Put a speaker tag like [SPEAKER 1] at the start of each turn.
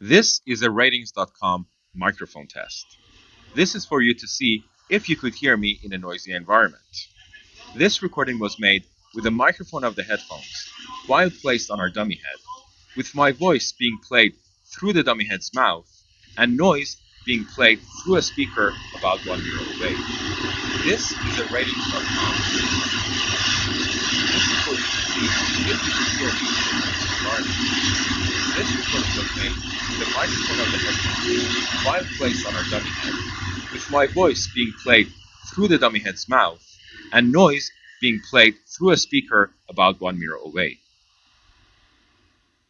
[SPEAKER 1] This is a Ratings.com microphone test. This is for you to see if you could hear me in a noisy environment. This recording was made with the microphone of the headphones while placed on our dummy head, with my voice being played through the dummy head's mouth and noise being played through a speaker about 1 meter away. This is a Ratings.com. This is for you to see if you could hear me in a noisy environment. This recording was made with the microphone of the headphones while placed on our dummy head, with my voice being played through the dummy head's mouth and noise being played through a speaker about 1 meter away.